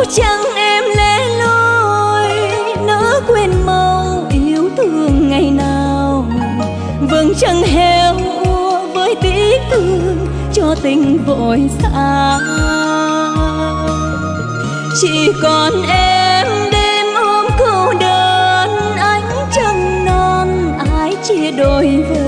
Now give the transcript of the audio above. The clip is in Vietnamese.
chăng em lẻ loi nỡ quên mau yêu thương ngày nào, vầng trăng héo úa với tiếc thương cho tình vội xa. Chỉ còn em đêm ôm cô đơn, ánh trăng non ai chia đôi về.